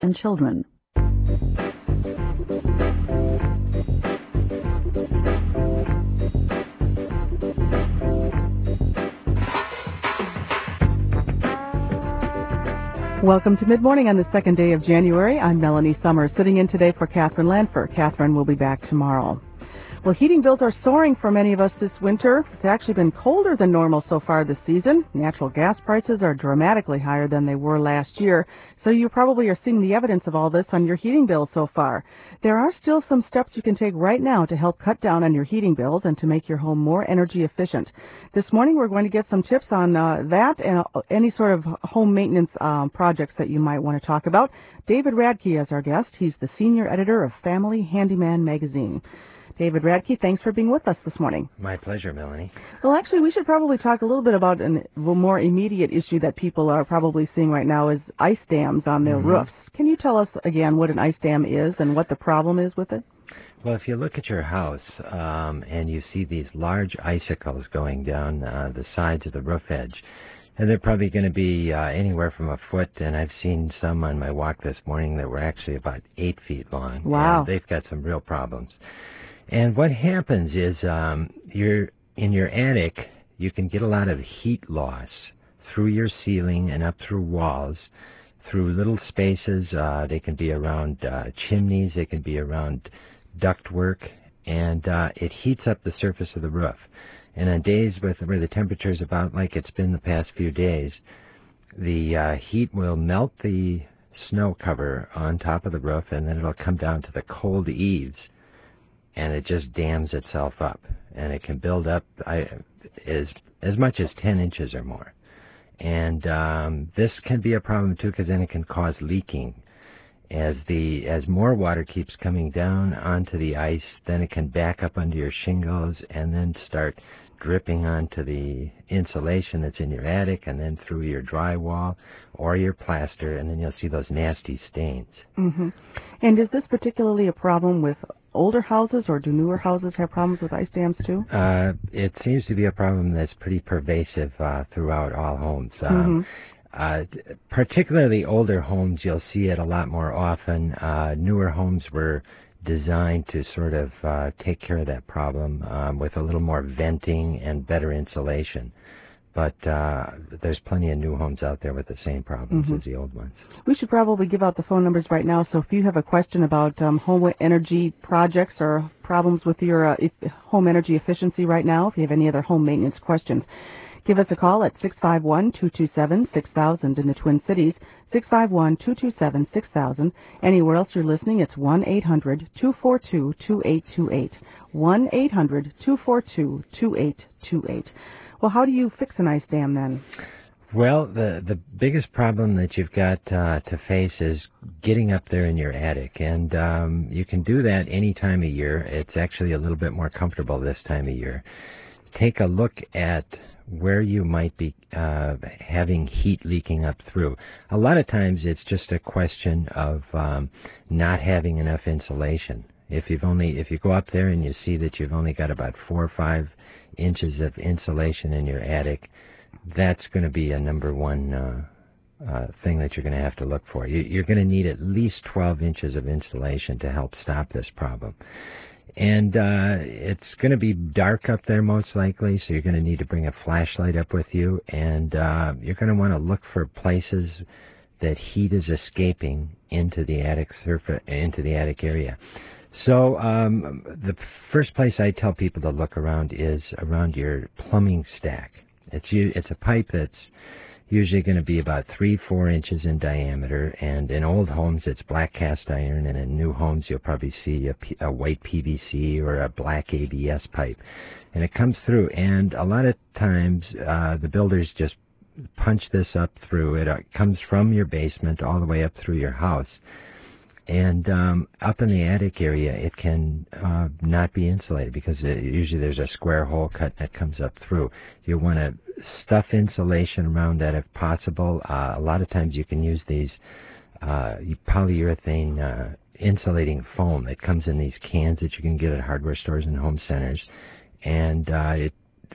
and children. Welcome to Mid-Morning on the second day of January. I'm Melanie Summers, sitting in today for Catherine Lanford. Catherine will be back tomorrow. Well, heating bills are soaring for many of us this winter. It's actually been colder than normal so far this season. Natural gas prices are dramatically higher than they were last year, so you probably are seeing the evidence of all this on your heating bill so far. There are still some steps you can take right now to help cut down on your heating bills and to make your home more energy efficient. This morning, we're going to get some tips on that and any sort of home maintenance projects that you might want to talk about. David Radke is our guest. He's the senior editor of Family Handyman magazine. David Radke, thanks for being with us this morning. My pleasure, Melanie. Well, actually, we should probably talk a little bit about a more immediate issue that people are probably seeing right now is ice dams on their roofs. Can you tell us again what an ice dam is and what the problem is with it? Well, if you look at your house and you see these large icicles going down the sides of the roof edge, and they're probably going to be anywhere from a foot, and I've seen some on my walk this morning that were actually about 8 feet long. Wow. And they've got some real problems. And what happens is you're in your attic, you can get a lot of heat loss through your ceiling and up through walls, through little spaces. They can be around chimneys, they can be around ductwork, and it heats up the surface of the roof. And on days where the temperature is about like it's been the past few days, the heat will melt the snow cover on top of the roof, and then it'll come down to the cold eaves, and it just dams itself up, and it can build up as much as 10 inches or more. And this can be a problem too, because then it can cause leaking. As more water keeps coming down onto the ice, then it can back up under your shingles and then start dripping onto the insulation that's in your attic and then through your drywall or your plaster, and then you'll see those nasty stains. Mm-hmm. And is this particularly a problem with older houses, or do newer houses have problems with ice dams too? It seems to be a problem that's pretty pervasive throughout all homes. Particularly older homes, you'll see it a lot more often. Newer homes were designed to sort of take care of that problem with a little more venting and better insulation. But there's plenty of new homes out there with the same problems as the old ones. We should probably give out the phone numbers right now, so if you have a question about home energy projects or problems with your home energy efficiency right now, if you have any other home maintenance questions, give us a call at 651-227-6000 in the Twin Cities, 651-227-6000. Anywhere else you're listening, it's 1-800-242-2828, 1-800-242-2828. Well, how do you fix an ice dam then? Well, the biggest problem that you've got to face is getting up there in your attic, and you can do that any time of year. It's actually a little bit more comfortable this time of year. Take a look at where you might be having heat leaking up through. A lot of times it's just a question of not having enough insulation. If you go up there and you see that you've only got about 4 or 5 inches of insulation in your attic, that's going to be a number one thing that you're going to have to look for. You're going to need at least 12 inches of insulation to help stop this problem. And it's going to be dark up there most likely, so you're going to need to bring a flashlight up with you, and you're going to want to look for places that heat is escaping into the attic into the attic area. So the first place I tell people to look around is around your plumbing stack. It's a pipe that's usually going to be about 3-4 inches in diameter, and in old homes it's black cast iron, and in new homes you'll probably see a white PVC or a black ABS pipe, and it comes through, and a lot of times the builders just punch this up through. It comes from your basement all the way up through your house. And up in the attic area, it can not be insulated because usually there's a square hole cut that comes up through. You want to stuff insulation around that if possible. A lot of times you can use these polyurethane insulating foam that comes in these cans that you can get at hardware stores and home centers. And it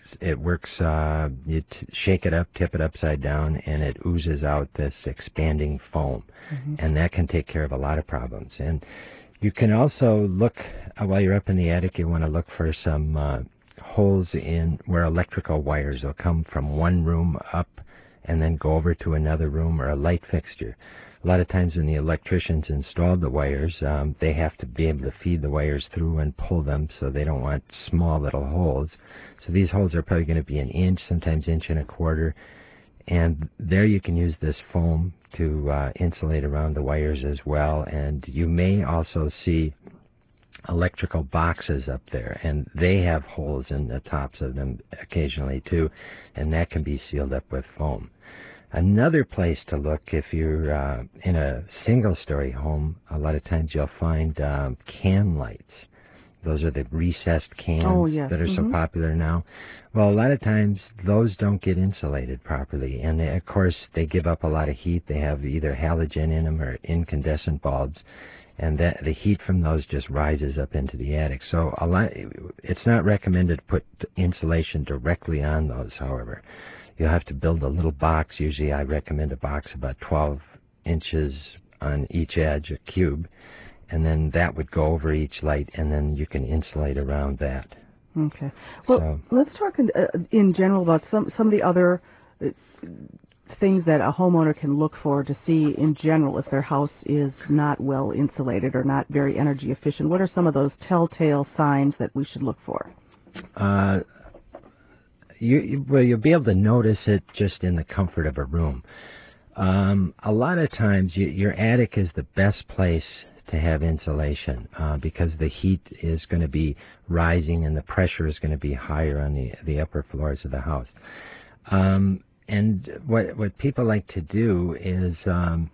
it works. You shake it up, tip it upside down, and it oozes out this expanding foam, and that can take care of a lot of problems. And you can also look while you're up in the attic. You want to look for some holes in where electrical wires will come from one room up and then go over to another room, or a light fixture. A lot of times when the electricians installed the wires, they have to be able to feed the wires through and pull them, so they don't want small little holes. So these holes are probably going to be an inch, sometimes inch and a quarter. And there you can use this foam to insulate around the wires as well. And you may also see electrical boxes up there, and they have holes in the tops of them occasionally too, and that can be sealed up with foam. Another place to look, if you're in a single-story home, a lot of times you'll find can lights. Those are the recessed cans that are so popular now. Well, a lot of times those don't get insulated properly, and of course they give up a lot of heat. They have either halogen in them or incandescent bulbs, and that the heat from those just rises up into the attic. So it's not recommended to put insulation directly on those, however. You'll have to build a little box. Usually I recommend a box about 12 inches on each edge, a cube, and then that would go over each light, and then you can insulate around that. Okay. Well, let's talk in general about some of the other things that a homeowner can look for to see in general if their house is not well insulated or not very energy efficient. What are some of those telltale signs that we should look for? You'll be able to notice it just in the comfort of a room. A lot of times your attic is the best place to have insulation because the heat is going to be rising and the pressure is going to be higher on the upper floors of the house. And what people like to do is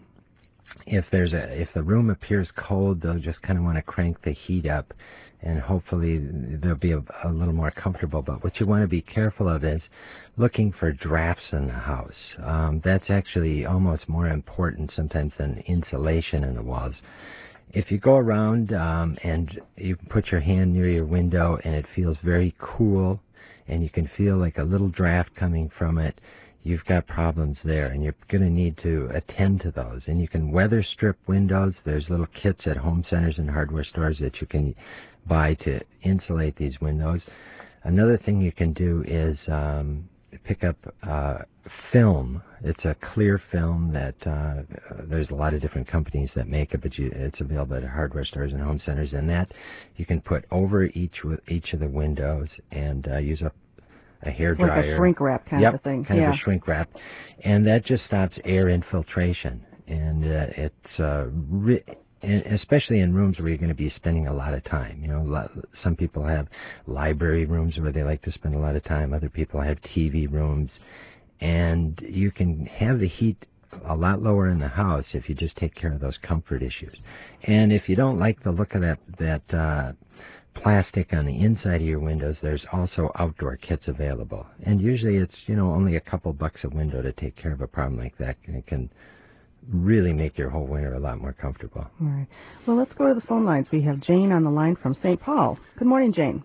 if the room appears cold, they'll just kind of want to crank the heat up, and hopefully they'll be a little more comfortable. But what you want to be careful of is looking for drafts in the house. That's actually almost more important sometimes than insulation in the walls. If you go around and you put your hand near your window and it feels very cool and you can feel like a little draft coming from it, you've got problems there, and you're going to need to attend to those. And you can weather strip windows. There's little kits at home centers and hardware stores that you can buy to insulate these windows. Another thing you can do is pick up film. It's a clear film that there's a lot of different companies that make it, but it's available at hardware stores and home centers. And that you can put over each of the windows and use a hair dryer. Like a shrink wrap kind of a thing. Kind of a shrink wrap. And that just stops air infiltration. And it's especially in rooms where you're going to be spending a lot of time. You know, some people have library rooms where they like to spend a lot of time. Other people have TV rooms. And you can have the heat a lot lower in the house if you just take care of those comfort issues. And if you don't like the look of that plastic on the inside of your windows, there's also outdoor kits available. And usually it's, only a couple bucks a window to take care of a problem like that. And it can really make your whole winter a lot more comfortable. All right. Well, let's go to the phone lines. We have Jane on the line from St. Paul. Good morning, Jane.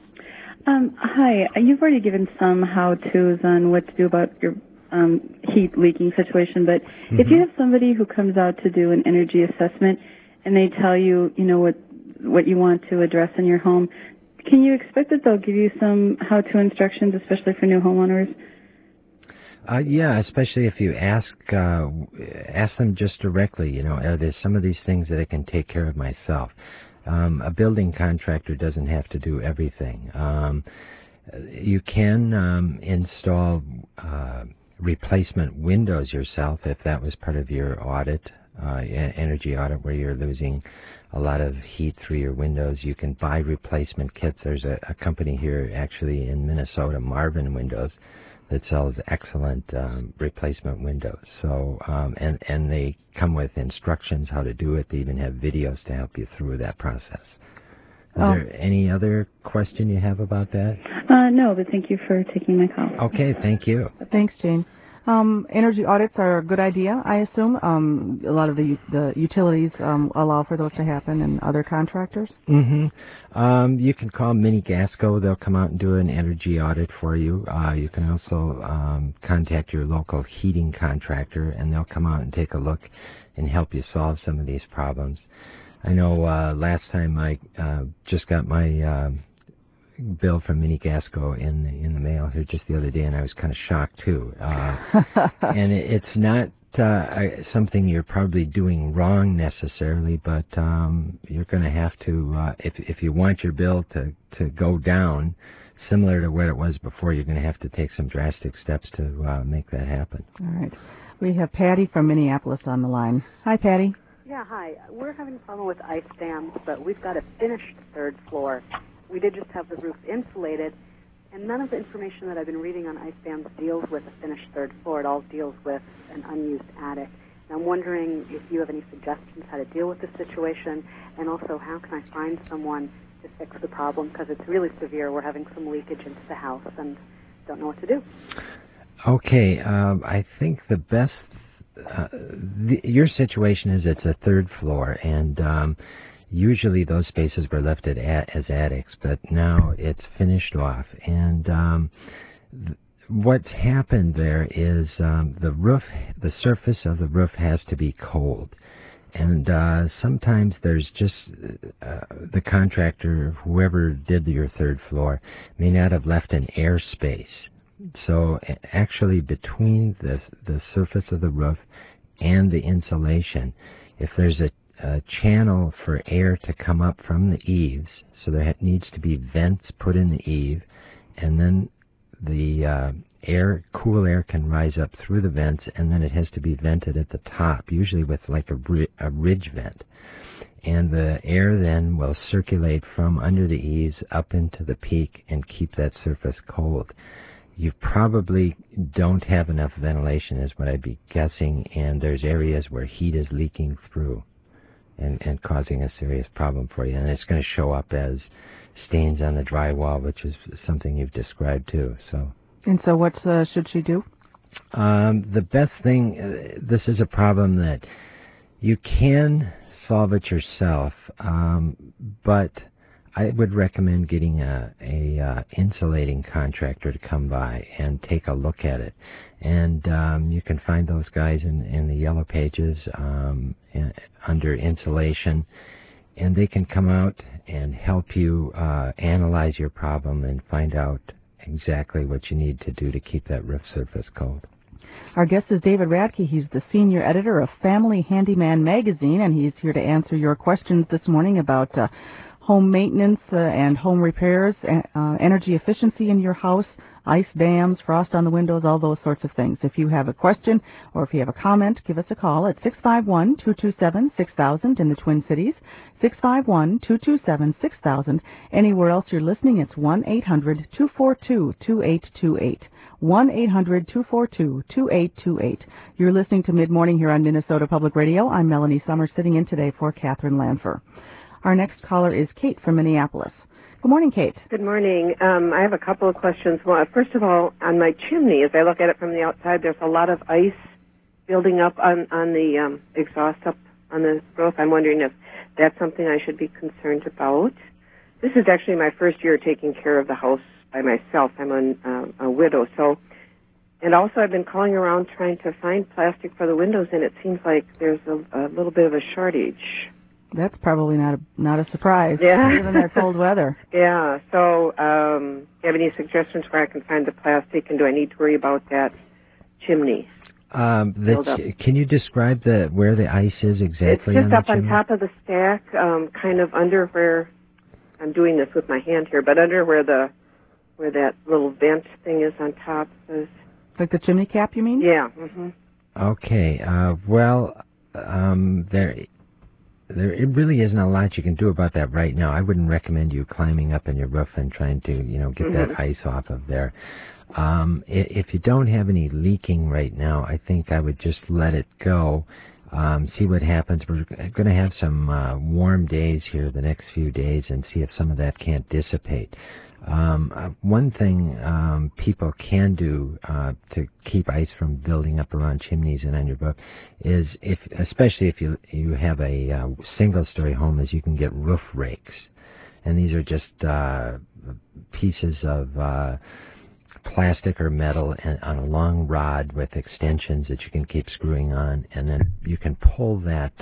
Hi. You've already given some how-tos on what to do about your heat leaking situation, but if you have somebody who comes out to do an energy assessment and they tell you, what you want to address in your home, can you expect that they'll give you some how-to instructions, especially for new homeowners? Yeah, especially if you ask them just directly, are there some of these things that I can take care of myself? A building contractor doesn't have to do everything. You can install replacement windows yourself if that was part of your audit, energy audit, where you're losing a lot of heat through your windows. You can buy replacement kits. There's a company here actually in Minnesota, Marvin Windows, that sells excellent replacement windows. So and they come with instructions how to do it. They even have videos to help you through that process. Is there any other question you have about that? No, but thank you for taking my call. Okay, thank you. Thanks, Jane. Energy audits are a good idea, I assume. A lot of the utilities allow for those to happen, and other contractors. You can call Mini Gasco. They'll come out and do an energy audit for you. You can also contact your local heating contractor, and they'll come out and take a look and help you solve some of these problems. I know last time I just got my bill from Mini Gasco in the mail here just the other day, and I was kind of shocked too. And it's not something you're probably doing wrong necessarily, but you're going to have to, if you want your bill to go down, similar to what it was before, you're going to have to take some drastic steps to make that happen. All right. We have Patty from Minneapolis on the line. Hi, Patty. Yeah, hi. We're having a problem with ice dams, but we've got a finished third floor. We did just have the roof insulated, and none of the information that I've been reading on ice dams deals with a finished third floor. It all deals with an unused attic. And I'm wondering if you have any suggestions how to deal with this situation, and also how can I find someone to fix the problem, because it's really severe. We're having some leakage into the house and don't know what to do. Okay, I think the best, your situation is it's a third floor, and usually those spaces were left as attics, but now it's finished off. And what's happened there is the surface of the roof has to be cold. And sometimes there's just the contractor, whoever did your third floor, may not have left an air space. So actually between the surface of the roof and the insulation, if there's a channel for air to come up from the eaves, so there needs to be vents put in the eave, and then the cool air can rise up through the vents, and then it has to be vented at the top, usually with like a ridge vent. And the air then will circulate from under the eaves up into the peak and keep that surface cold. You probably don't have enough ventilation, is what I'd be guessing, and there's areas where heat is leaking through and causing a serious problem for you. And it's going to show up as stains on the drywall, which is something you've described too. And so what should she do? The best thing, this is a problem that you can solve it yourself, but I would recommend getting a insulating contractor to come by and take a look at it. And you can find those guys in the yellow pages under insulation, and they can come out and help you analyze your problem and find out exactly what you need to do to keep that roof surface cold. Our guest is David Radke. He's the senior editor of Family Handyman magazine, and he's here to answer your questions this morning about home maintenance and home repairs, energy efficiency in your house, ice dams, frost on the windows, all those sorts of things. If you have a question or if you have a comment, give us a call at 651-227-6000 in the Twin Cities, 651-227-6000. Anywhere else you're listening, it's 1-800-242-2828. 1-800-242-2828. You're listening to Mid-Morning here on Minnesota Public Radio. I'm Melanie Summers, sitting in today for Catherine Lanfer. Our next caller is Kate from Minneapolis. Good morning, Kate. Good morning. I have a couple of questions. Well, first of all, on my chimney, as I look at it from the outside, there's a lot of ice building up on the exhaust up on the roof. I'm wondering if that's something I should be concerned about. This is actually my first year taking care of the house by myself. I'm a widow, so. And also, I've been calling around trying to find plastic for the windows, and it seems like there's a little bit of a shortage. That's probably not a surprise, yeah. Given that cold weather. Yeah. So, do you have any suggestions where I can find the plastic, and do I need to worry about that chimney? Can you describe where the ice is exactly? It's just up chimney? On top of the stack, kind of under where I'm doing this with my hand here, but under where that little vent thing is on top is. Like the chimney cap, you mean? Yeah. Mm-hmm. Okay. There really isn't a lot you can do about that right now. I wouldn't recommend you climbing up in your roof and trying to, get that ice off of there. If you don't have any leaking right now, I think I would just let it go. See what happens. We're going to have some warm days here the next few days and see if some of that can't dissipate. One thing people can do to keep ice from building up around chimneys and on your roof is, especially if you have a single-story home, is you can get roof rakes, and these are just pieces of plastic or metal and on a long rod with extensions that you can keep screwing on, and then you can pull that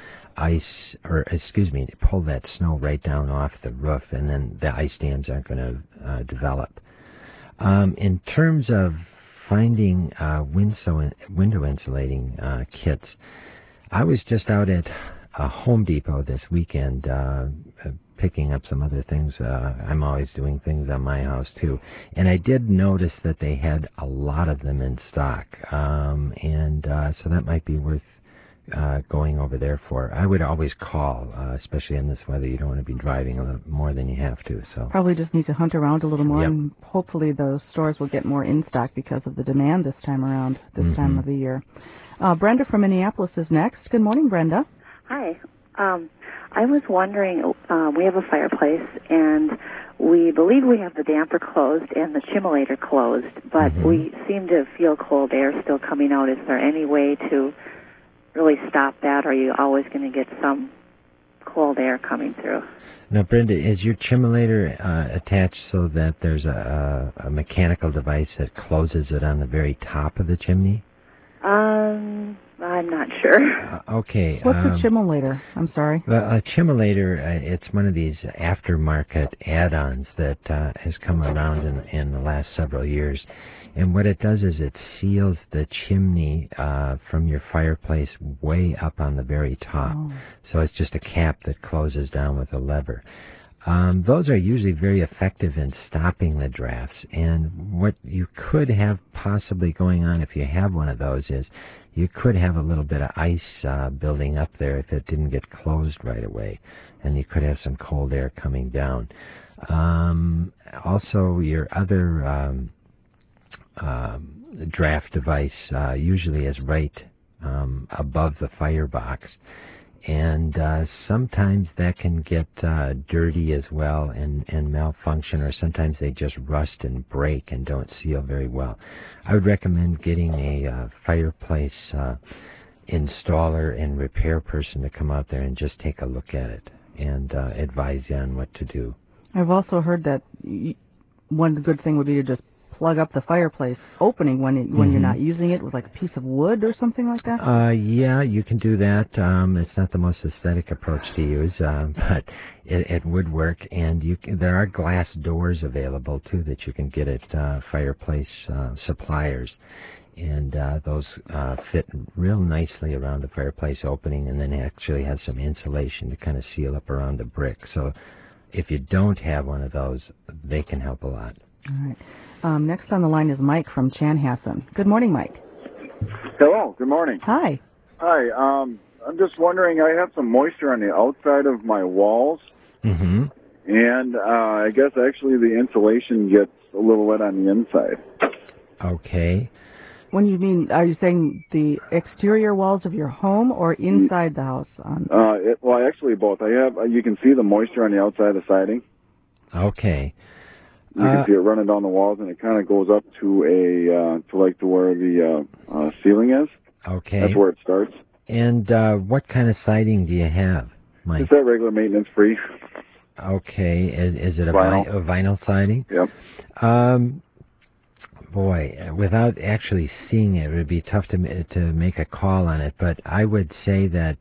pull that snow right down off the roof, and then the ice dams aren't going to develop. In terms of finding window insulating kits, I was just out at Home Depot this weekend picking up some other things. I'm always doing things on my house too, and I did notice that they had a lot of them in stock, and so that might be worth going over there for. I would always call, especially in this weather. You don't want to be driving a little more than you have to. So probably just need to hunt around a little more, Yep. and hopefully those stores will get more in stock because of the demand this time around, this time of the year. Brenda from Minneapolis is next. Good morning, Brenda. Hi. I was wondering, we have a fireplace, and we believe we have the damper closed and the chimulator closed, but we seem to feel cold air still coming out. Is there any way to really stop that, or are you always going to get some cold air coming through? Now, Brenda, is your chimulator attached so that there's a mechanical device that closes it on the very top of the chimney? I'm not sure. Okay. What's a chimulator? I'm sorry. Well, a chimulator, it's one of these aftermarket add-ons that has come around in the last several years. And what it does is it seals the chimney from your fireplace way up on the very top. Oh. So it's just a cap that closes down with a lever. Those are usually very effective in stopping the drafts. And what you could have possibly going on if you have one of those is you could have a little bit of ice building up there if it didn't get closed right away. And you could have some cold air coming down. Also, your other draft device usually is right above the firebox. And sometimes that can get dirty as well and malfunction, or sometimes they just rust and break and don't seal very well. I would recommend getting a fireplace installer and repair person to come out there and just take a look at it and advise you on what to do. I've also heard that one good thing would be to just plug up the fireplace opening when you're not using it with like a piece of wood or something like that? Yeah, you can do that. It's not the most aesthetic approach to use, but it would work. And there are glass doors available too that you can get at fireplace suppliers. And those fit real nicely around the fireplace opening, and then actually have some insulation to kind of seal up around the brick. So if you don't have one of those, they can help a lot. All right. Next on the line is Mike from Chanhassen. Good morning, Mike. Hello, good morning. Hi. Hi, I'm just wondering, I have some moisture on the outside of my walls, and I guess actually the insulation gets a little wet on the inside. Okay. When you mean, are you saying the exterior walls of your home or inside the house? Well, actually both. You can see the moisture on the outside of the siding. Okay. You can see it running down the walls, and it kind of goes up to where the ceiling is. Okay. That's where it starts. And what kind of siding do you have, Mike? It's that regular maintenance free. Okay. Is it a Vinyl. Vinyl siding? Yep. Boy, without actually seeing it, it would be tough to make a call on it. But I would say that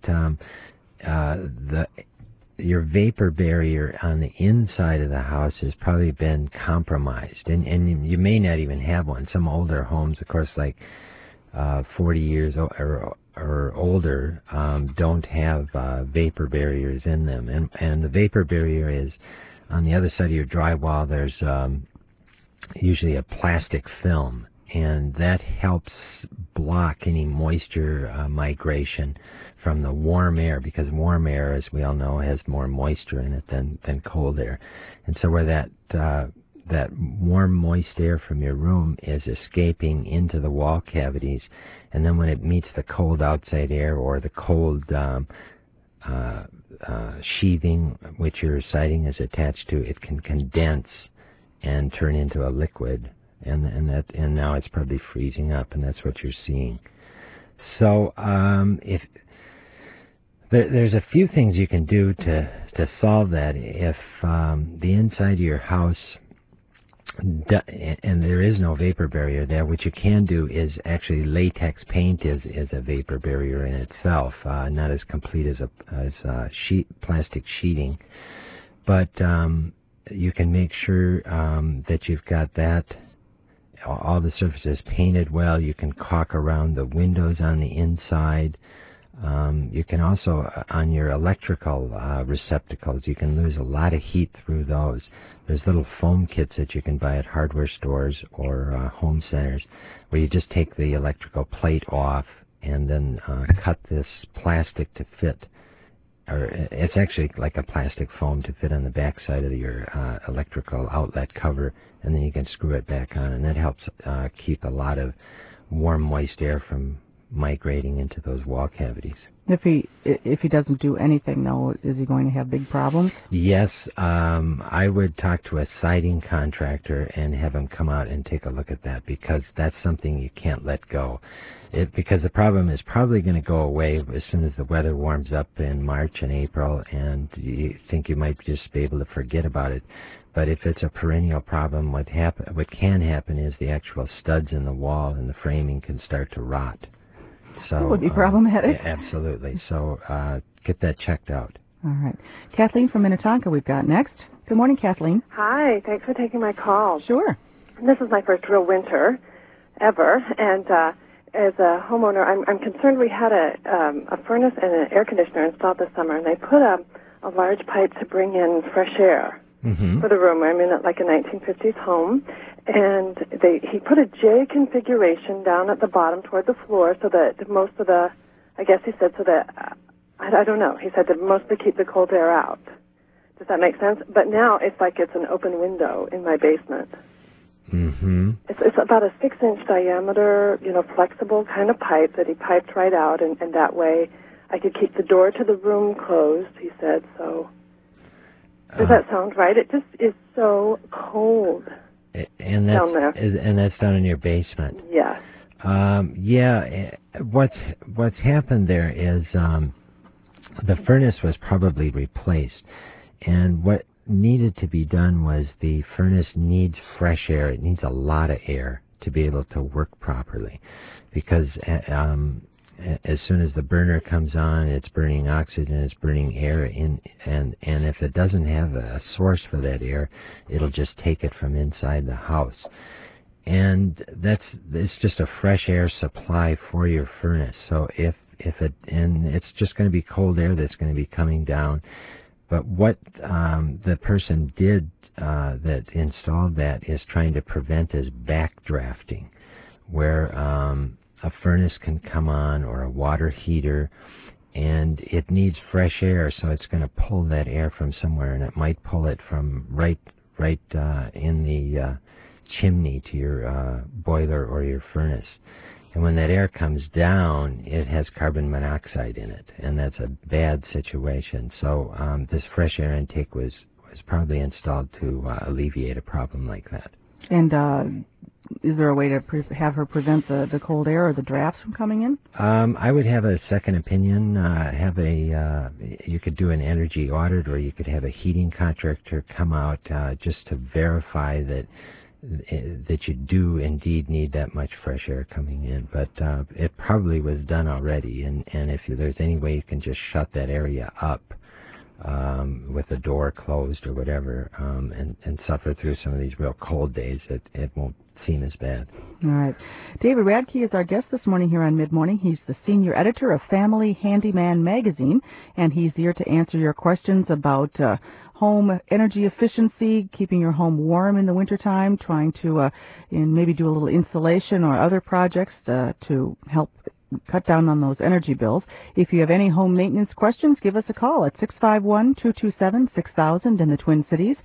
your vapor barrier on the inside of the house has probably been compromised, and you may not even have one. Some older homes, of course, like 40 years or older, don't have vapor barriers in them, and the vapor barrier is on the other side of your drywall. There's usually a plastic film, and that helps block any moisture migration from the warm air, because warm air, as we all know, has more moisture in it than cold air. And so where that warm, moist air from your room is escaping into the wall cavities, and then when it meets the cold outside air or the cold sheathing which your siding is attached to, it can condense and turn into a liquid, and now it's probably freezing up, and that's what you're seeing. So if there's a few things you can do to solve that. If the inside of your house, and there is no vapor barrier there, what you can do is actually latex paint is a vapor barrier in itself, not as complete as plastic sheeting, but you can make sure that you've got that, all the surfaces painted well. You can caulk around the windows on the inside. You can also, on your electrical receptacles, you can lose a lot of heat through those. There's little foam kits that you can buy at hardware stores or home centers where you just take the electrical plate off and then cut this plastic to fit. Or it's actually like a plastic foam to fit on the back side of your electrical outlet cover, and then you can screw it back on, and that helps keep a lot of warm, moist air from migrating into those wall cavities. If he doesn't do anything, though, is he going to have big problems? Yes, I would talk to a siding contractor and have him come out and take a look at that, because that's something you can't let go. Because the problem is probably going to go away as soon as the weather warms up in March and April, and you think you might just be able to forget about it. But if it's a perennial problem, what can happen is the actual studs in the wall and the framing can start to rot. So that would be problematic. Yeah, absolutely. So get that checked out. All right. Kathleen from Minnetonka we've got next. Good morning, Kathleen. Hi. Thanks for taking my call. Sure. This is my first real winter ever, and as a homeowner, I'm concerned. We had a furnace and an air conditioner installed this summer, and they put a large pipe to bring in fresh air for the room. I'm in like a 1950s home, and he put a J configuration down at the bottom toward the floor so that most of the, I guess he said, so that, I don't know, he said to mostly keep the cold air out. Does that make sense? But now it's like it's an open window in my basement. Mm-hmm. It's about a 6-inch diameter, flexible kind of pipe that he piped right out, and that way I could keep the door to the room closed, he said, so. Does that sound right? It just is so cold. And that's down there. And that's down in your basement. Yes. Yeah. What's happened there is the furnace was probably replaced, and what needed to be done was the furnace needs fresh air. It needs a lot of air to be able to work properly, because as soon as the burner comes on, it's burning oxygen, it's burning air in, and if it doesn't have a source for that air, it'll just take it from inside the house. And it's just a fresh air supply for your furnace. So and it's just going to be cold air that's going to be coming down. But what the person did that installed that is trying to prevent is backdrafting, where a furnace can come on or a water heater, and it needs fresh air, so it's going to pull that air from somewhere, and it might pull it from right in the chimney to your boiler or your furnace. And when that air comes down, it has carbon monoxide in it, and that's a bad situation. So this fresh air intake was probably installed to alleviate a problem like that. And is there a way to have her prevent the cold air or the drafts from coming in? I would have a second opinion. You could do an energy audit, or you could have a heating contractor come out just to verify that you do indeed need that much fresh air coming in. But it probably was done already, and if there's any way you can just shut that area up with the door closed or whatever, and suffer through some of these real cold days, it won't seem as bad. All right. David Radke is our guest this morning here on Mid-Morning. He's the senior editor of Family Handyman magazine, and he's here to answer your questions about home energy efficiency, keeping your home warm in the wintertime, trying to maybe do a little insulation or other projects to help cut down on those energy bills. If you have any home maintenance questions, give us a call at 651-227-6000 in the Twin Cities,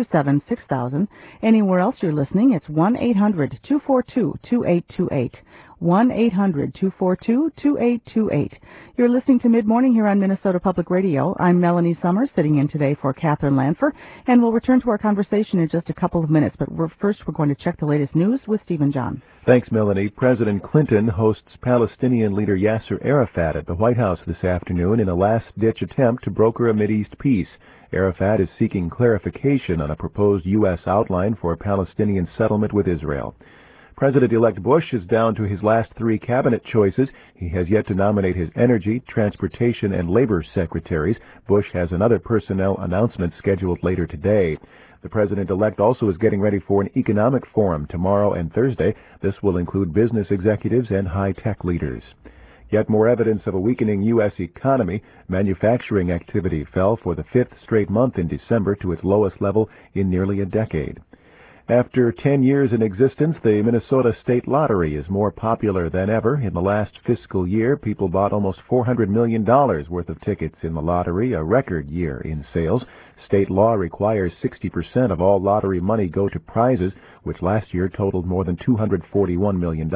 651-227-6000. Anywhere else you're listening, it's 1-800-242-2828. 1-800-242-2828. You're listening to Mid-Morning here on Minnesota Public Radio. I'm Melanie Summers, sitting in today for Catherine Lanfer, and we'll return to our conversation in just a couple of minutes. But first, we're going to check the latest news with Stephen John. Thanks, Melanie. President Clinton hosts Palestinian leader Yasser Arafat at the White House this afternoon in a last-ditch attempt to broker a Mideast peace. Arafat is seeking clarification on a proposed U.S. outline for a Palestinian settlement with Israel. President-elect Bush is down to his last three cabinet choices. He has yet to nominate his energy, transportation, and labor secretaries. Bush has another personnel announcement scheduled later today. The president-elect also is getting ready for an economic forum tomorrow and Thursday. This will include business executives and high-tech leaders. Yet more evidence of a weakening U.S. economy. Manufacturing activity fell for the fifth straight month in December to its lowest level in nearly a decade. After 10 years in existence, the Minnesota State Lottery is more popular than ever. In the last fiscal year, people bought almost $400 million worth of tickets in the lottery, a record year in sales. State law requires 60% of all lottery money go to prizes, which last year totaled more than $241 million.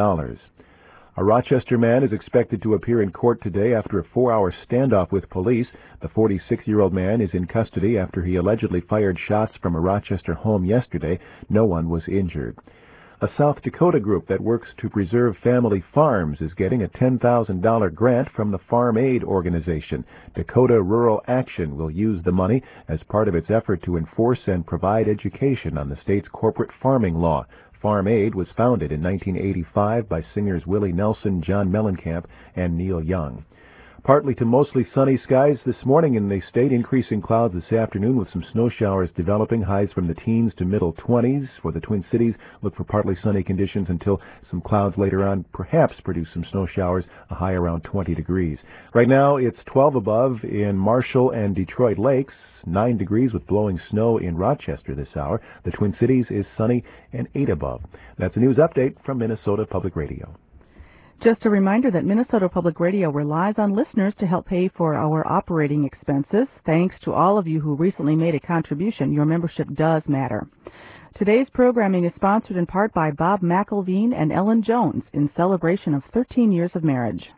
A Rochester man is expected to appear in court today after a 4-hour standoff with police. The 46-year-old man is in custody after he allegedly fired shots from a Rochester home yesterday. No one was injured. A South Dakota group that works to preserve family farms is getting a $10,000 grant from the Farm Aid organization. Dakota Rural Action will use the money as part of its effort to enforce and provide education on the state's corporate farming law. Farm Aid was founded in 1985 by singers Willie Nelson, John Mellencamp, and Neil Young. Partly to mostly sunny skies this morning in the state, increasing clouds this afternoon with some snow showers developing, highs from the teens to middle 20s. For the Twin Cities, look for partly sunny conditions until some clouds later on perhaps produce some snow showers, a high around 20 degrees. Right now, it's 12 above in Marshall and Detroit Lakes, 9 degrees with blowing snow in Rochester this hour. The Twin Cities is sunny and 8 above. That's a news update from Minnesota Public Radio. Just a reminder that Minnesota Public Radio relies on listeners to help pay for our operating expenses. Thanks to all of you who recently made a contribution. Your membership does matter. Today's programming is sponsored in part by Bob McElveen and Ellen Jones in celebration of 13 years of marriage.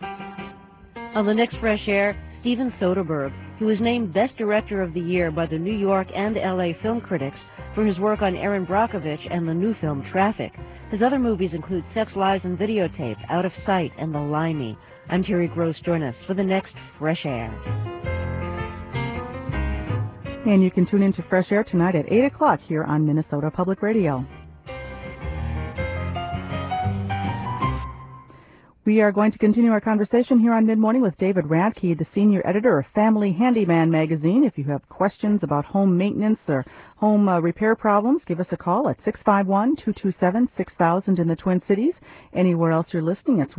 On the next Fresh Air, Steven Soderbergh, who was named Best Director of the Year by the New York and L.A. film critics for his work on Erin Brockovich and the new film Traffic. His other movies include Sex, Lies, and Videotape, Out of Sight, and The Limey. I'm Terry Gross. Join us for the next Fresh Air. And you can tune in to Fresh Air tonight at 8 o'clock here on Minnesota Public Radio. We are going to continue our conversation here on Mid-Morning with David Radke, the senior editor of Family Handyman magazine. If you have questions about home maintenance or home repair problems, give us a call at 651-227-6000 in the Twin Cities. Anywhere else you're listening, it's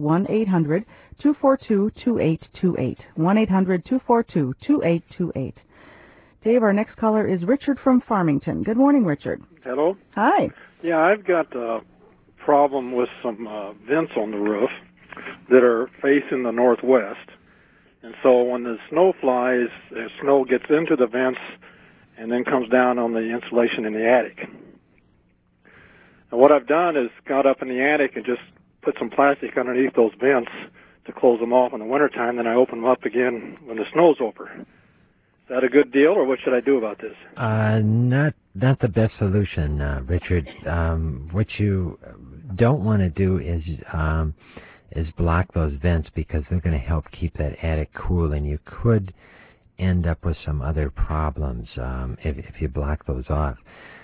1-800-242-2828. 1-800-242-2828. Dave, our next caller is Richard from Farmington. Good morning, Richard. Hello. Hi. Yeah, I've got a problem with some vents on the roof that are facing the northwest. And so when the snow flies, the snow gets into the vents and then comes down on the insulation in the attic. And what I've done is got up in the attic and just put some plastic underneath those vents to close them off in the wintertime, then I open them up again when the snow's over. Is that a good deal, or what should I do about this? Not the best solution, Richard. What you don't want to do is block those vents, because they're going to help keep that attic cool, and you could end up with some other problems if you block those off.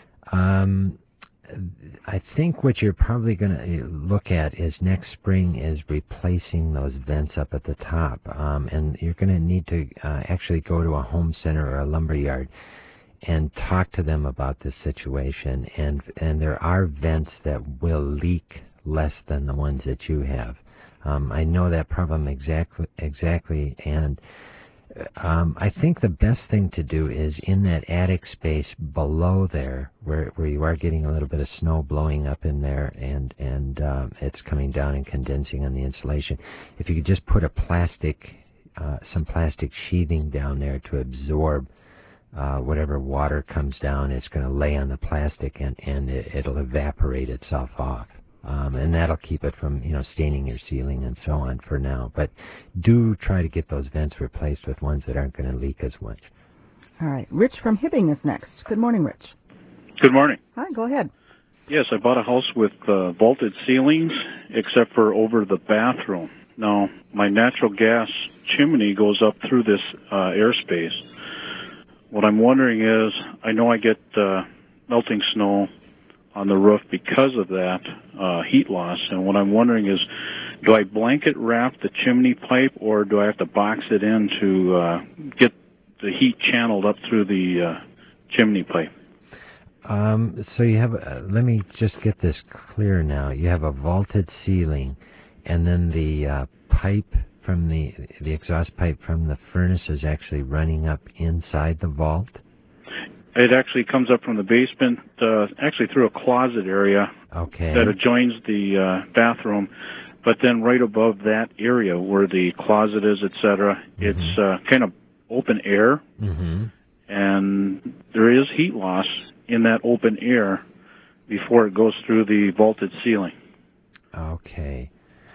I think what you're probably going to look at is next spring is replacing those vents up at the top, and you're going to need to actually go to a home center or a lumber yard and talk to them about this situation. And there are vents that will leak less than the ones that you have. I know that problem exactly, and I think the best thing to do is in that attic space below there, where you are getting a little bit of snow blowing up in there, and it's coming down and condensing on the insulation. If you could just put some plastic sheathing down there to absorb whatever water comes down, it's going to lay on the plastic, and it'll evaporate itself off. And that'll keep it from, staining your ceiling and so on for now. But do try to get those vents replaced with ones that aren't going to leak as much. All right. Rich from Hibbing is next. Good morning, Rich. Good morning. Hi, go ahead. Yes, I bought a house with vaulted ceilings, except for over the bathroom. Now, my natural gas chimney goes up through this airspace. What I'm wondering is, I know I get melting snow on the roof because of that heat loss, and what I'm wondering is, do I blanket wrap the chimney pipe, or do I have to box it in to get the heat channeled up through the chimney pipe? So you have, let me just get this clear now. You have a vaulted ceiling, and then the pipe from the exhaust pipe from the furnace is actually running up inside the vault? It actually comes up from the basement, actually through a closet area that adjoins the bathroom. But then right above that area where the closet is, etc., it's kind of open air, and there is heat loss in that open air before it goes through the vaulted ceiling. Okay.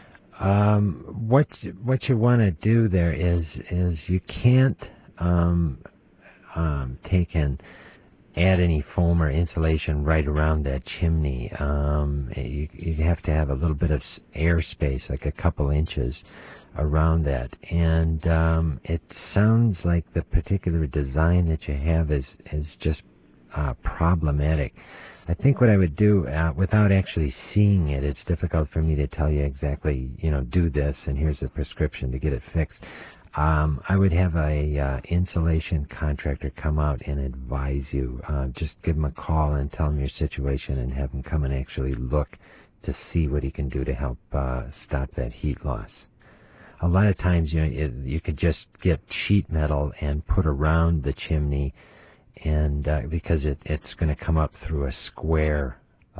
What you want to do there is you can't take and add any foam or insulation right around that chimney. You have to have a little bit of air space, like a couple inches around that. And it sounds like the particular design that you have is just problematic. I think what I would do, without actually seeing it, it's difficult for me to tell you exactly, do this and here's a prescription to get it fixed. I would have a insulation contractor come out and advise you. Just give him a call and tell him your situation and have him come and actually look to see what he can do to help stop that heat loss. A lot of times, you could just get sheet metal and put around the chimney, and because it's going to come up through a square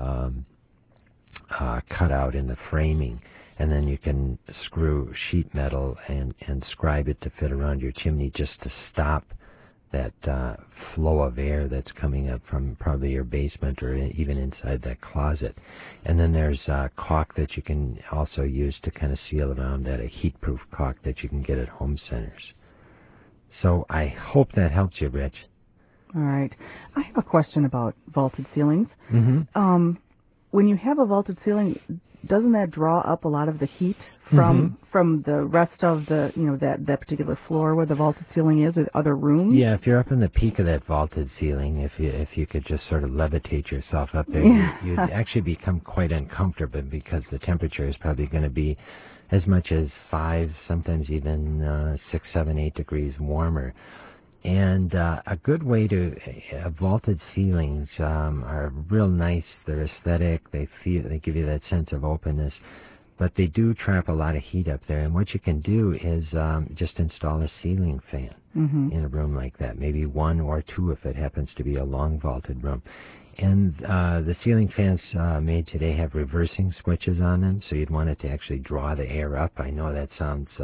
cutout in the framing, and then you can screw sheet metal and scribe it to fit around your chimney just to stop that flow of air that's coming up from probably your basement or even inside that closet. And then there's caulk that you can also use to kind of seal around that, a heat-proof caulk that you can get at home centers. So I hope that helps you, Rich. All right. I have a question about vaulted ceilings. Mm-hmm. When you have a vaulted ceiling, doesn't that draw up a lot of the heat from the rest of the that particular floor where the vaulted ceiling is, or other rooms? Yeah, if you're up in the peak of that vaulted ceiling, if you could just sort of levitate yourself up there, you'd actually become quite uncomfortable because the temperature is probably going to be as much as 5, sometimes even 6, 7, 8 degrees warmer. And a good way to vaulted ceilings are real nice. They're aesthetic. They give you that sense of openness, but they do trap a lot of heat up there. And what you can do is just install a ceiling fan in a room like that. Maybe 1 or 2 if it happens to be a long vaulted room. And the ceiling fans made today have reversing switches on them, so you'd want it to actually draw the air up. I know that sounds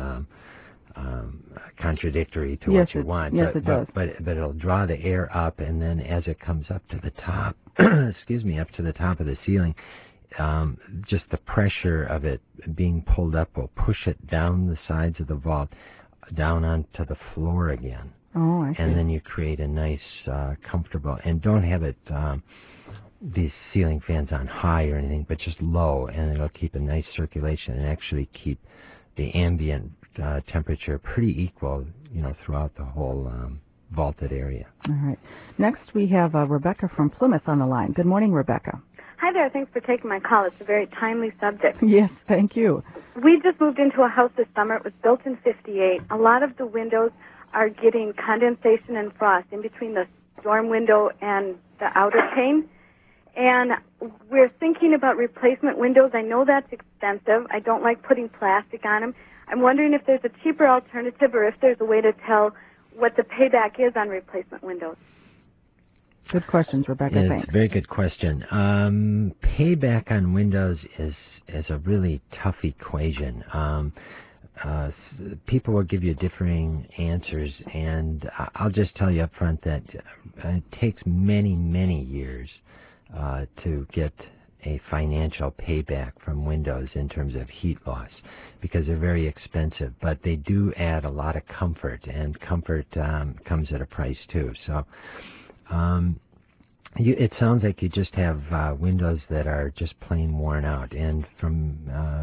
contradictory to what you want. Yes, it does. But it'll draw the air up, and then as it comes up to the top, up to the top of the ceiling, just the pressure of it being pulled up will push it down the sides of the vault, down onto the floor again. Oh, I see. And then you create a nice, comfortable, and don't have it, these ceiling fans on high or anything, but just low, and it'll keep a nice circulation and actually keep the ambient temperature pretty equal, throughout the whole vaulted area. All right. Next, we have Rebecca from Plymouth on the line. Good morning, Rebecca. Hi there. Thanks for taking my call. It's a very timely subject. Yes, thank you. We just moved into a house this summer. It was built in '58. A lot of the windows are getting condensation and frost in between the storm window and the outer pane. And we're thinking about replacement windows. I know that's expensive. I don't like putting plastic on them. I'm wondering if there's a cheaper alternative or if there's a way to tell what the payback is on replacement windows. Good questions, Rebecca. It's Thanks. a very good question. Payback on windows is a really tough equation. People will give you differing answers, and I'll just tell you up front that it takes many, many years to get a financial payback from windows in terms of heat loss, because they're very expensive, but they do add a lot of comfort, and comfort comes at a price too. So it sounds like you just have windows that are just plain worn out. And from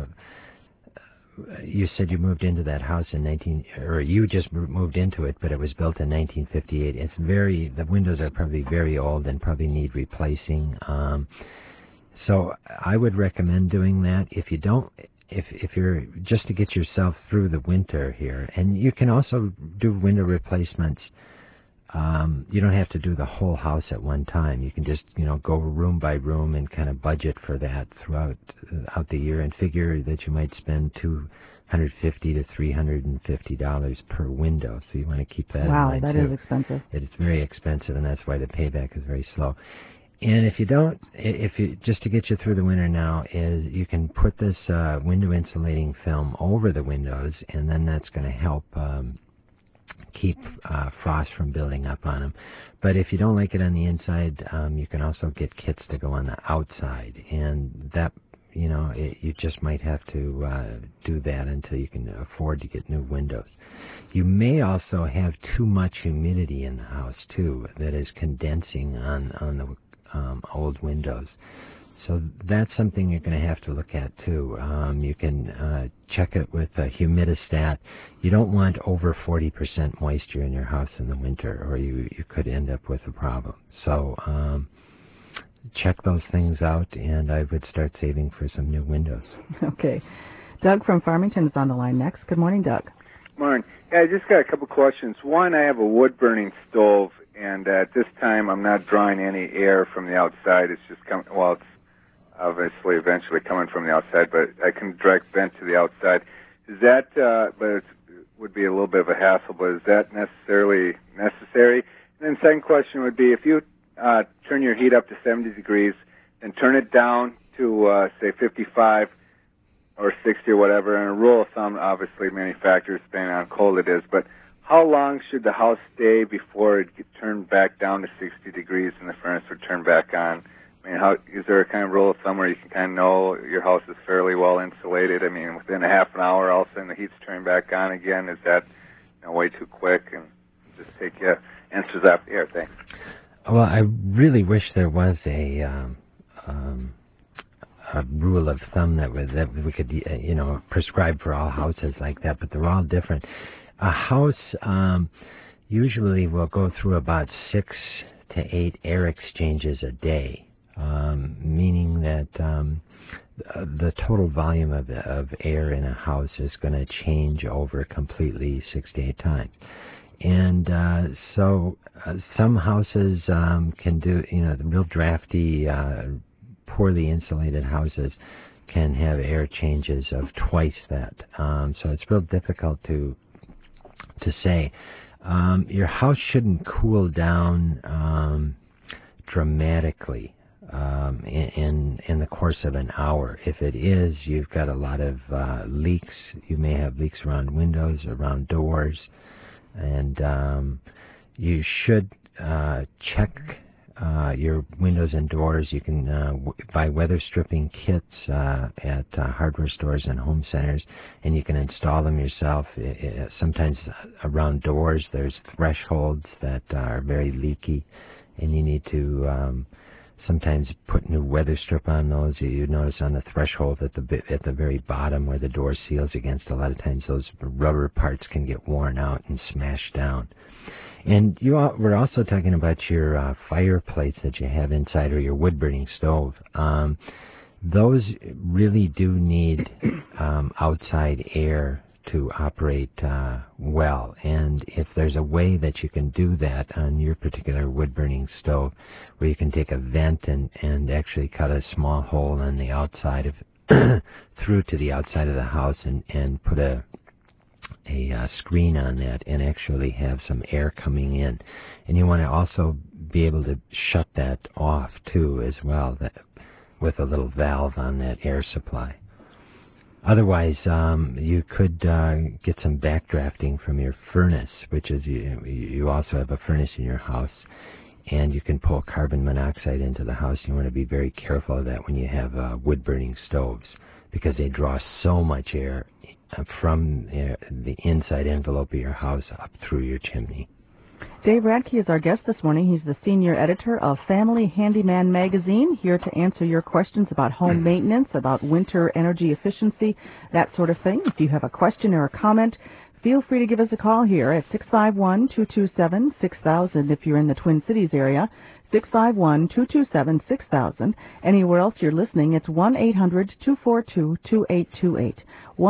you said you moved into that house in you just moved into it, but it was built in 1958. The windows are probably very old and probably need replacing. So I would recommend doing that. If you don't, if you're just to get yourself through the winter here, and you can also do window replacements. You don't have to do the whole house at one time. You can just, go room by room and kind of budget for that throughout the year, and figure that you might spend $250 to $350 per window. So you want to keep that in mind. Wow, that is expensive. It's very expensive, and that's why the payback is very slow. And if you just to get you through the winter now, is you can put this window insulating film over the windows, and then that's going to help keep frost from building up on them. But if you don't like it on the inside, you can also get kits to go on the outside, and that, you just might have to do that until you can afford to get new windows. You may also have too much humidity in the house too, that is condensing on the old windows. So that's something you're going to have to look at too. You can check it with a humidistat. You don't want over 40% moisture in your house in the winter, or you could end up with a problem. So check those things out, and I would start saving for some new windows. Okay. Doug from Farmington is on the line next. Good morning, Doug. Morning. Yeah, I just got a couple questions. One, I have a wood-burning stove, and at this time I'm not drawing any air from the outside. It's just coming, it's obviously eventually coming from the outside, but I can direct vent to the outside. Is that, but it would be a little bit of a hassle, but is that necessarily necessary? And then second question would be, if you turn your heat up to 70 degrees and turn it down to, say, 55 or 60 or whatever, and a rule of thumb, obviously many factors depending on how cold it is, but how long should the house stay before it gets turned back down to 60 degrees and the furnace would turn back on? I mean, is there a kind of rule of thumb where you can kind of know your house is fairly well insulated? I mean, within a half an hour, all of a sudden the heat's turned back on again. Is that way too quick? And just take answers off the air. Thanks. Well, I really wish there was a rule of thumb that we could prescribe for all houses like that, but they're all different. A house usually will go through about 6 to 8 air exchanges a day. Meaning that the total volume of air in a house is going to change over completely 6 to 8 times. And so some houses can do, the real drafty, poorly insulated houses can have air changes of twice that. So it's real difficult to say. Your house shouldn't cool down dramatically in the course of an hour. If it is, you've got a lot of leaks. You may have leaks around windows, around doors, and you should check your windows and doors. You can buy weather stripping kits at hardware stores and home centers, and you can install them yourself. Sometimes around doors there's thresholds that are very leaky, and you need to sometimes put new weather strip on those. You notice on the threshold at the very bottom where the door seals against, a lot of times those rubber parts can get worn out and smashed down. And we're also talking about your fireplace that you have inside, or your wood-burning stove. Those really do need outside air to operate well. And if there's a way that you can do that on your particular wood-burning stove, where you can take a vent and actually cut a small hole on the outside of through to the outside of the house, and put a screen on that, and actually have some air coming in. And you want to also be able to shut that off too, as well, with a little valve on that air supply. Otherwise, you could get some backdrafting from your furnace, which is you also have a furnace in your house. and you can pull carbon monoxide into the house. You want to be very careful of that when you have wood-burning stoves, because they draw so much air from the inside envelope of your house up through your chimney. Dave Radke is our guest this morning. He's the senior editor of Family Handyman magazine, here to answer your questions about home maintenance, about winter energy efficiency, that sort of thing. If you have a question or a comment, feel free to give us a call here at 651-227-6000 if you're in the Twin Cities area, 651-227-6000. Anywhere else you're listening, it's 1-800-242-2828,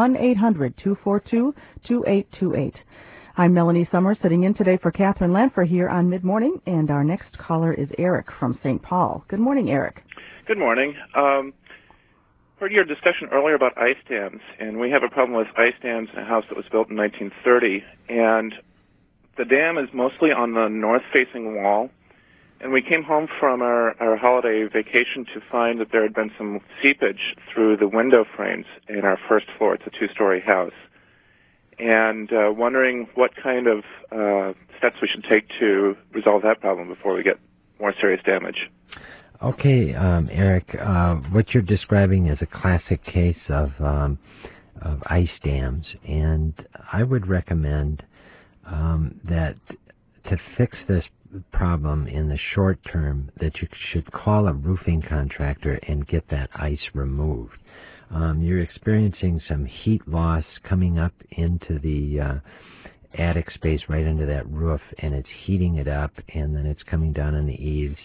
1-800-242-2828. I'm Melanie Summers, sitting in today for Catherine Lanfer here on Mid-Morning, and our next caller is Eric from St. Paul. Good morning, Eric. Good morning. Heard your discussion earlier about ice dams, and we have a problem with ice dams in a house that was built in 1930, and the dam is mostly on the north-facing wall, and we came home from our holiday vacation to find that there had been some seepage through the window frames in our first floor. It's a two-story house. And wondering what kind of steps we should take to resolve that problem before we get more serious damage. Okay, Eric, what you're describing is a classic case of ice dams, and I would recommend that to fix this problem in the short term, that you should call a roofing contractor and get that ice removed. You're experiencing some heat loss coming up into the attic space right under that roof, and it's heating it up, and then it's coming down on the eaves.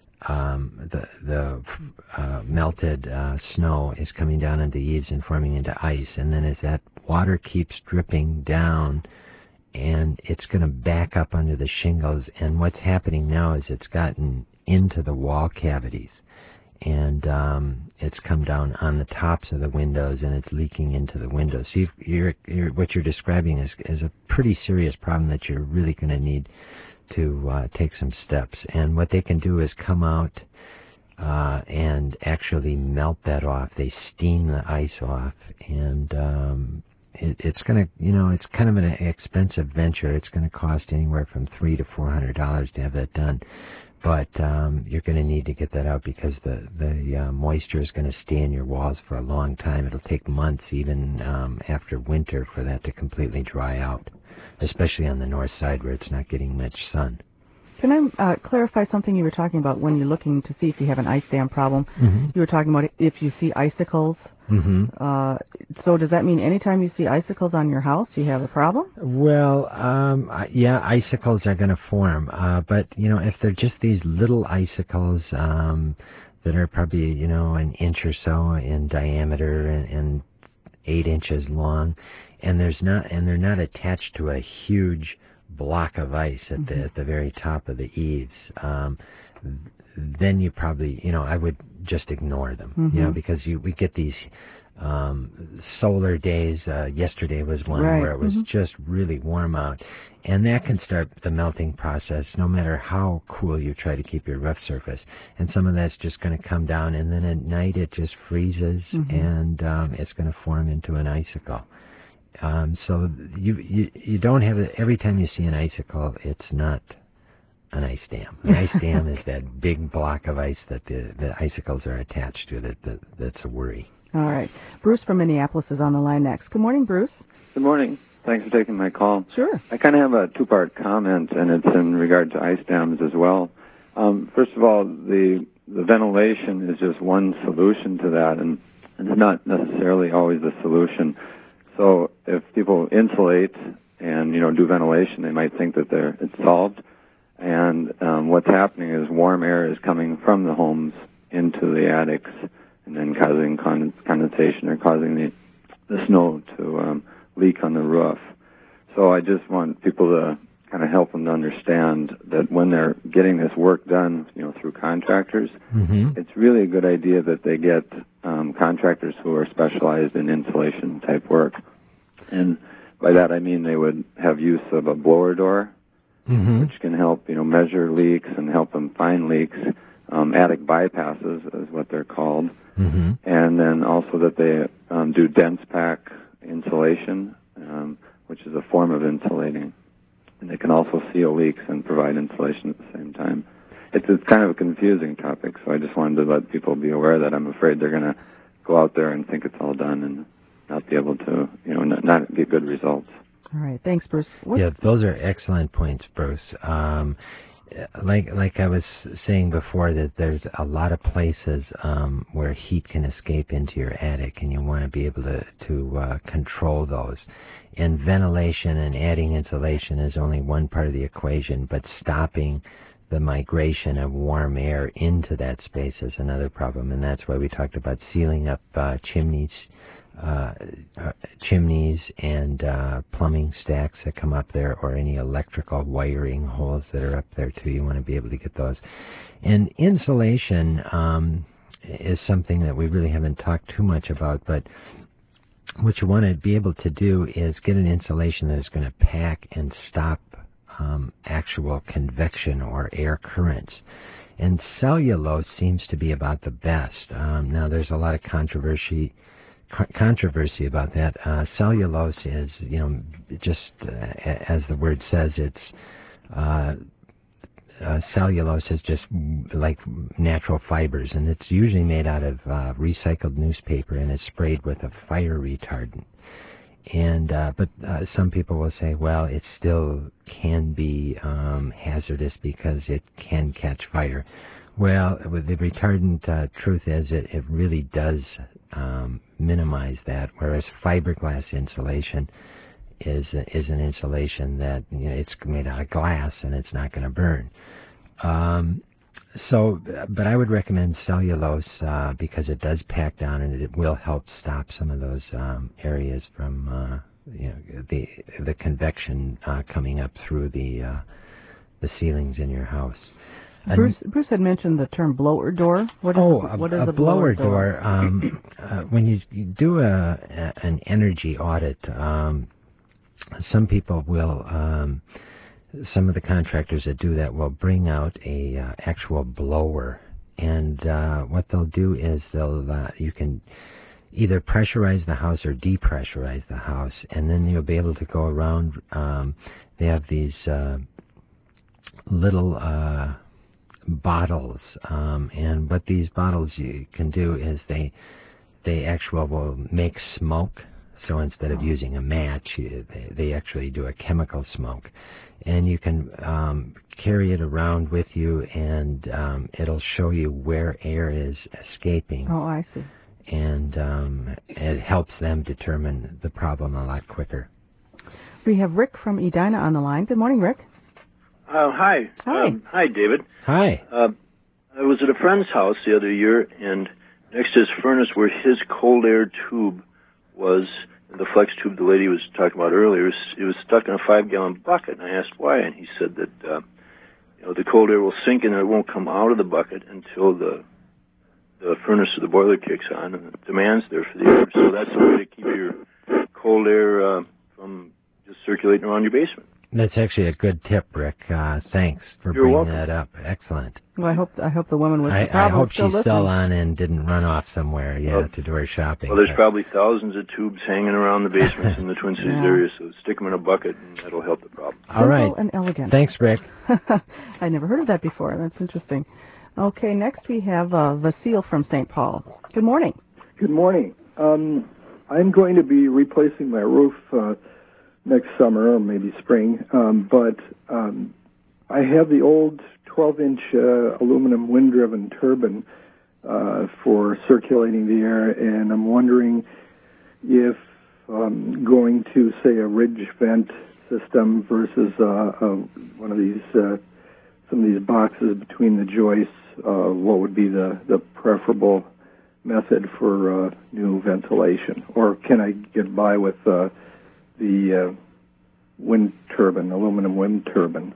The melted snow is coming down on the eaves and forming into ice, and then as that water keeps dripping down, and it's going to back up under the shingles, and what's happening now is it's gotten into the wall cavities. And it's come down on the tops of the windows, and it's leaking into the windows. So what you're describing is a pretty serious problem that you're really going to need to take some steps. And what they can do is come out and actually melt that off. They steam the ice off, and it's going to, it's kind of an expensive venture. It's going to cost anywhere from $300 to $400 to have that done. But you're going to need to get that out, because the moisture is going to stay in your walls for a long time. It'll take months, even after winter, for that to completely dry out, especially on the north side where it's not getting much sun. Can I clarify something you were talking about when you're looking to see if you have an ice dam problem? Mm-hmm. You were talking about if you see icicles. Mm-hmm. So does that mean anytime you see icicles on your house, you have a problem? Well, yeah, icicles are going to form. But, if they're just these little icicles that are probably, an inch or so in diameter and 8 inches long, and they're not attached to a huge block of ice at the very top of the eaves, then you probably, I would just ignore them, because we get these solar days. Yesterday was one where it was just really warm out, and that can start the melting process no matter how cool you try to keep your roof surface. And some of that's just going to come down, and then at night it just freezes, and it's going to form into an icicle. So you don't have it every time you see an icicle. It's not an ice dam. An ice dam is that big block of ice that the icicles are attached to. That's a worry. All right, Bruce from Minneapolis is on the line next. Good morning, Bruce. Good morning. Thanks for taking my call. Sure. I kind of have a two-part comment, and it's in regard to ice dams as well. First of all, the ventilation is just one solution to that, and it's not necessarily always the solution. So if people insulate and, do ventilation, they might think that it's solved. And what's happening is warm air is coming from the homes into the attics and then causing condensation or causing the snow to leak on the roof. So I just want people to kind of help them to understand that when they're getting this work done, through contractors, it's really a good idea that they get contractors who are specialized in insulation type work. And by that I mean they would have use of a blower door, which can help, measure leaks and help them find leaks. Attic bypasses is what they're called. And then also that they do dense pack insulation, which is a form of insulating. And they can also seal leaks and provide insulation at the same time. it's kind of a confusing topic, so I just wanted to let people be aware that I'm afraid they're going to go out there and think it's all done and not be able to, not get good results. All right. Thanks, Bruce. Yeah, those are excellent points, Bruce. Like I was saying before, that there's a lot of places where heat can escape into your attic, and you want to be able to control those. And ventilation and adding insulation is only one part of the equation, but stopping the migration of warm air into that space is another problem, and that's why we talked about sealing up chimneys and plumbing stacks that come up there, or any electrical wiring holes that are up there too. You want to be able to get those. And insulation is something that we really haven't talked too much about, but what you want to be able to do is get an insulation that is going to pack and stop actual convection or air currents. And cellulose seems to be about the best. Now, there's a lot of controversy about that. Cellulose is, just as the word says, it's cellulose is just like natural fibers, and it's usually made out of recycled newspaper, and it's sprayed with a fire retardant. And but some people will say, well, it still can be hazardous because it can catch fire. Well, with the retardant, truth is it really does minimize that, whereas fiberglass insulation is an insulation that it's made out of glass and it's not going to burn. But I would recommend cellulose because it does pack down, and it will help stop some of those areas from the convection coming up through the ceilings in your house. Bruce had mentioned the term blower door. What is a blower door? When you do an energy audit, some people will. Some of the contractors that do that will bring out a actual blower, and what they'll do is you can either pressurize the house or depressurize the house, and then you'll be able to go around. They have these little bottles, and what these bottles you can do is they actually will make smoke. So instead of using a match, they actually do a chemical smoke. And you can carry it around with you, and it'll show you where air is escaping. Oh, I see. And it helps them determine the problem a lot quicker. We have Rick from Edina on the line. Good morning, Rick. Hi. Hi. Hi, David. Hi. I was at a friend's house the other year, and next to his furnace where his cold air tube was, the flex tube the lady was talking about earlier, it was stuck in a 5-gallon bucket, and I asked why, and he said that the cold air will sink and it won't come out of the bucket until the furnace or the boiler kicks on, and the demand's there for the air. So that's a way to keep your cold air from just circulating around your basement. That's actually a good tip, Rick. Thanks for bringing that up. Excellent. Well, I hope the woman with the problem I hope is still she's listening. Still on and didn't run off somewhere, to do her shopping. Well, there's probably thousands of tubes hanging around the basements in the Twin Cities area, so stick them in a bucket, and that'll help the problem. All right. Simple and elegant. Thanks, Rick. I never heard of that before. That's interesting. Okay, next we have Vasile from St. Paul. Good morning. Good morning. I'm going to be replacing my roof next summer or maybe spring, but I have the old 12-inch aluminum wind-driven turbine for circulating the air, and I'm wondering if going to, say, a ridge vent system versus one of these, some of these boxes between the joists, what would be the preferable method for new ventilation? Or can I get by with the wind turbine, aluminum wind turbine?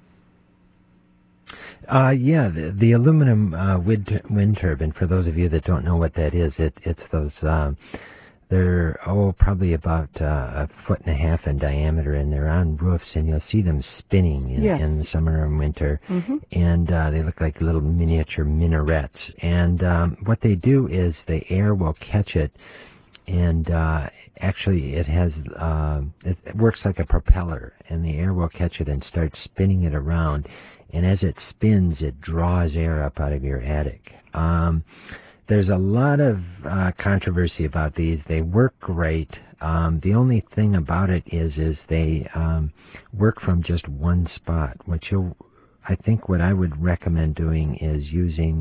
The aluminum wind turbine, for those of you that don't know what that is, it's those, they're, probably about 1.5 foot in diameter, and they're on roofs, and you'll see them spinning in the summer and winter, and they look like little miniature minarets. And what they do is the air will catch it, and actually it has it works like a propeller, and the air will catch it and start spinning it around, and as it spins, it draws air up out of your attic. There's a lot of controversy about these. They work great. The only thing about it is they work from just one spot. I think what I would recommend doing is using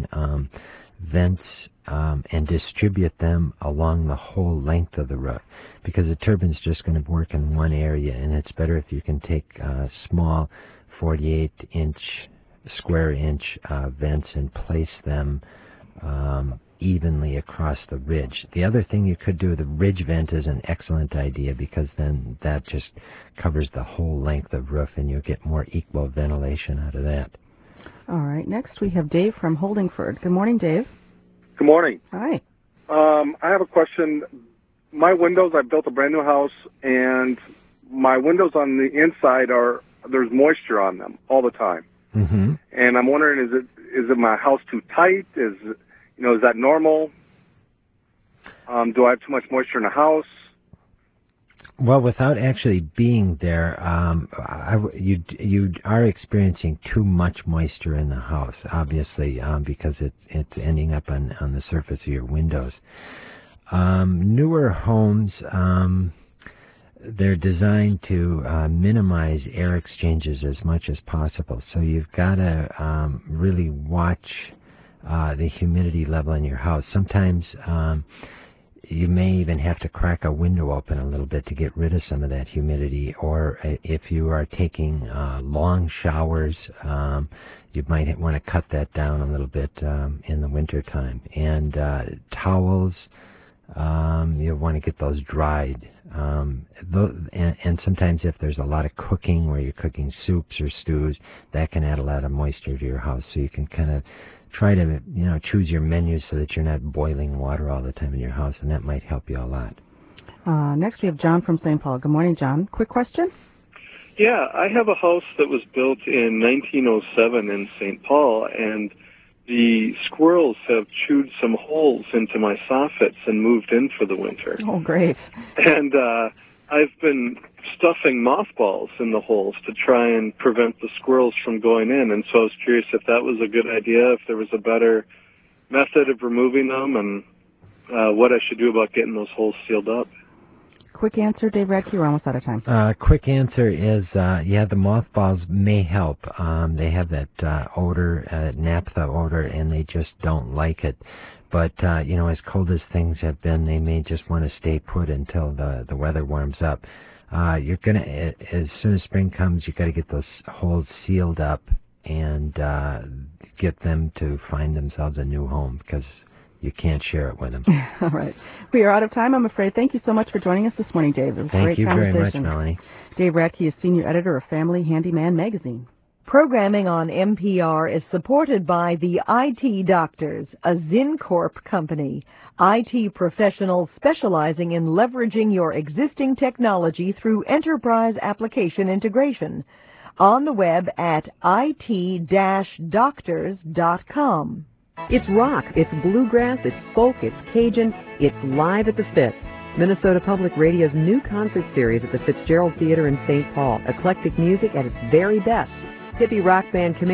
vents and distribute them along the whole length of the roof, because the turbine's just going to work in one area, and it's better if you can take small 48-inch, square-inch vents and place them evenly across the ridge. The other thing you could do, the ridge vent is an excellent idea, because then that just covers the whole length of roof and you'll get more equal ventilation out of that. All right, next we have Dave from Holdingford. Good morning, Dave. Good morning. Hi. I have a question. My windows, I built a brand new house, and my windows on the inside there's moisture on them all the time. Mm-hmm. And I'm wondering, is it my house too tight? Is that normal? Do I have too much moisture in the house? Well, without actually being there, you are experiencing too much moisture in the house, obviously, because it's ending up on the surface of your windows. Newer homes, they're designed to minimize air exchanges as much as possible. So you've got to really watch the humidity level in your house. Sometimes you may even have to crack a window open a little bit to get rid of some of that humidity, or if you are taking long showers, you might want to cut that down a little bit in the winter time. And towels, you'll want to get those dried. And sometimes if there's a lot of cooking where you're cooking soups or stews, that can add a lot of moisture to your house. So you can kind of try to, choose your menus so that you're not boiling water all the time in your house, and that might help you a lot. Next we have John from St. Paul. Good morning, John. Quick question? Yeah, I have a house that was built in 1907 in St. Paul, and the squirrels have chewed some holes into my soffits and moved in for the winter. Oh, great. And I've been stuffing mothballs in the holes to try and prevent the squirrels from going in. And so I was curious if that was a good idea, if there was a better method of removing them, and what I should do about getting those holes sealed up. Quick answer, Dave Radke. We're almost out of time. Quick answer is, the mothballs may help. They have that odor, naphtha odor, and they just don't like it. But, as cold as things have been, they may just want to stay put until the weather warms up. You're going to, as soon as spring comes, you've got to get those holes sealed up and get them to find themselves a new home, because you can't share it with them. All right. We are out of time, I'm afraid. Thank you so much for joining us this morning, Dave. It was a great conversation. Thank you very much, Melanie. Dave Radke is senior editor of Family Handyman magazine. Programming on NPR is supported by the IT Doctors, a ZinCorp company. IT professionals specializing in leveraging your existing technology through enterprise application integration. On the web at it-doctors.com. It's rock, it's bluegrass, it's folk, it's Cajun, it's live at the Fitz. Minnesota Public Radio's new concert series at the Fitzgerald Theater in St. Paul. Eclectic music at its very best. Hippie rock band